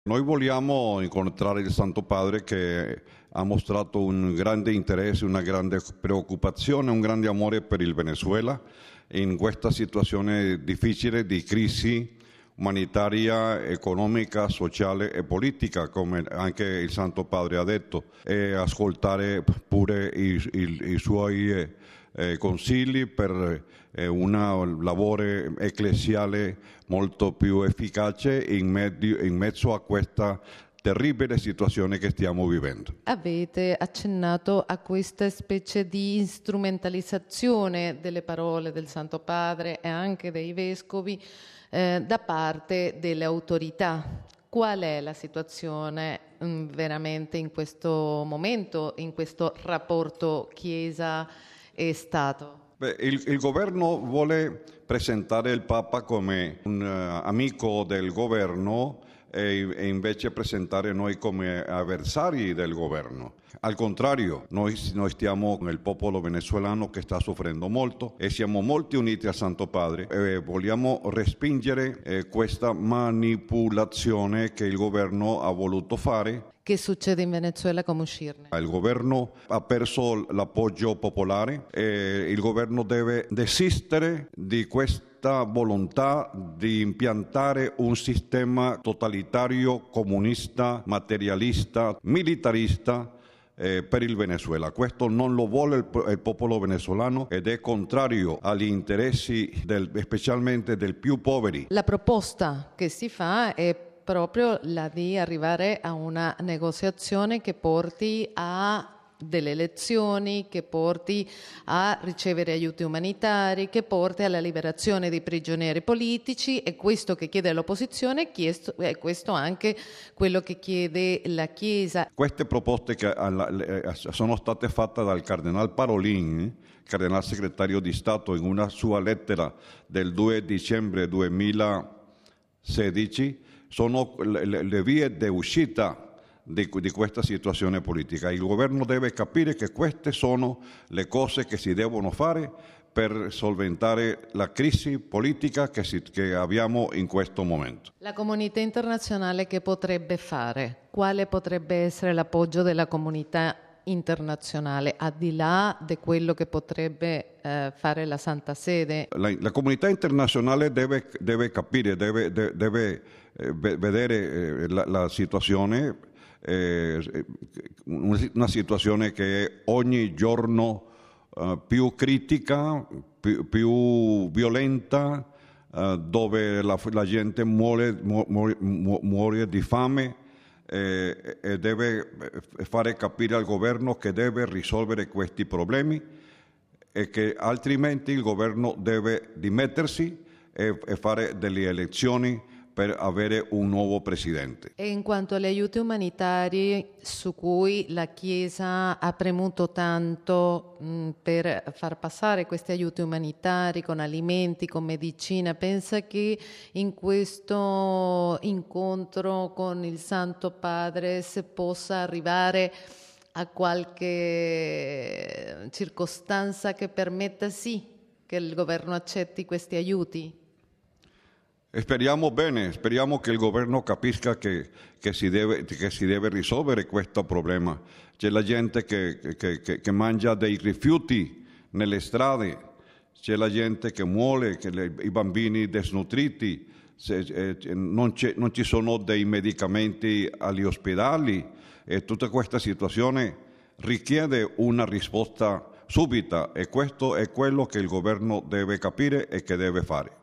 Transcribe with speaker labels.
Speaker 1: Noi vogliamo incontrare il Santo Padre che ha mostrato un grande interesse, una grande preoccupazione, un grande amore per il Venezuela in questa situazione difficile di crisi umanitaria, economica, sociale e politica, come anche il Santo Padre ha detto, e ascoltare pure i suoi consigli per un lavoro ecclesiale molto più efficace in mezzo a questa terribile situazione che stiamo vivendo.
Speaker 2: Avete accennato a questa specie di strumentalizzazione delle parole del Santo Padre e anche dei vescovi da parte delle autorità. Qual è la situazione veramente in questo momento, in questo rapporto Chiesa e Stato?
Speaker 1: Il governo vuole presentare il Papa come un amico del governo e invece presentare noi come avversari del governo. Al contrario, noi stiamo con il popolo venezuelano che sta soffrendo molto e siamo molto uniti al Santo Padre e vogliamo respingere questa manipolazione che il governo ha voluto fare.
Speaker 2: Che succede in Venezuela, come uscirne?
Speaker 1: Il governo ha perso l'appoggio popolare e il governo deve desistere di questa volontà di impiantare un sistema totalitario, comunista, materialista, militarista per il Venezuela. Questo non lo vuole il popolo venezuelano ed è contrario agli interessi specialmente dei più poveri.
Speaker 2: La proposta che si fa è proprio la di arrivare a una negoziazione che porti a delle elezioni, che porti a ricevere aiuti umanitari, che porti alla liberazione dei prigionieri politici. È questo che chiede l'opposizione, è questo anche quello che chiede la Chiesa.
Speaker 1: Queste proposte che sono state fatte dal Cardinal Parolin, Cardinal Segretario di Stato, in una sua lettera del 2 dicembre 2016, sono le vie di uscita di questa situazione politica. Il governo deve capire che queste sono le cose che si devono fare per solventare la crisi politica che abbiamo in questo momento.
Speaker 2: La comunità internazionale che potrebbe fare? Quale potrebbe essere l'appoggio della comunità internazionale, al di là di quello che potrebbe fare la Santa Sede?
Speaker 1: La comunità internazionale deve capire, deve vedere la situazione, una situazione che è ogni giorno più critica, più violenta, dove la gente muore di fame. E deve fare capire al governo che deve risolvere questi problemi e che altrimenti il governo deve dimettersi e fare delle elezioni per avere un nuovo presidente.
Speaker 2: E in quanto agli aiuti umanitari su cui la Chiesa ha premuto tanto per far passare questi aiuti umanitari con alimenti, con medicina, pensa che in questo incontro con il Santo Padre si possa arrivare a qualche circostanza che permetta sì che il governo accetti questi aiuti?
Speaker 1: Speriamo bene, speriamo che il governo capisca che si deve risolvere questo problema. C'è la gente che mangia dei rifiuti nelle strade, c'è la gente che muore, i bambini desnutriti, non ci sono dei medicamenti agli ospedali e tutta questa situazione richiede una risposta subita e questo è quello che il governo deve capire e che deve fare.